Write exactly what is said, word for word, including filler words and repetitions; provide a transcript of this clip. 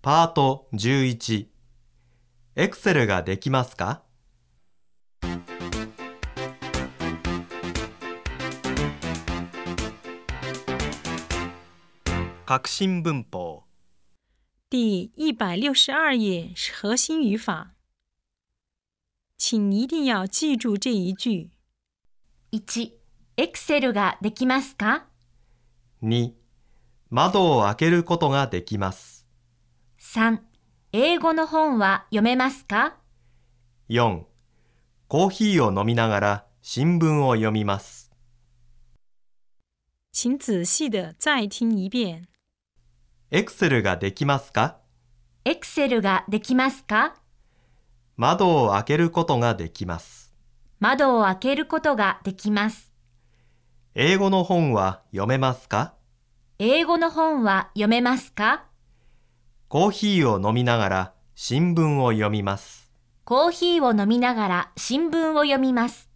パートじゅういち、エクセルができますか？核心文法。 第一百六十二页是核心语法，请一定要记住这一句。 いち、エクセルができますか？ に、窓を開けることができます。 さん、英語の本は読めますか？ よん、コーヒーを飲みながら新聞を読みます。 请仔细的再听一遍。 エクセルができますか？ エクセルができますか？ 窓を開けることができます。 窓を開けることができます。 英語の本は読めますか？ 英語の本は読めますか？ コーヒーを飲みながら新聞を読みます。 コーヒーを飲みながら新聞を読みます。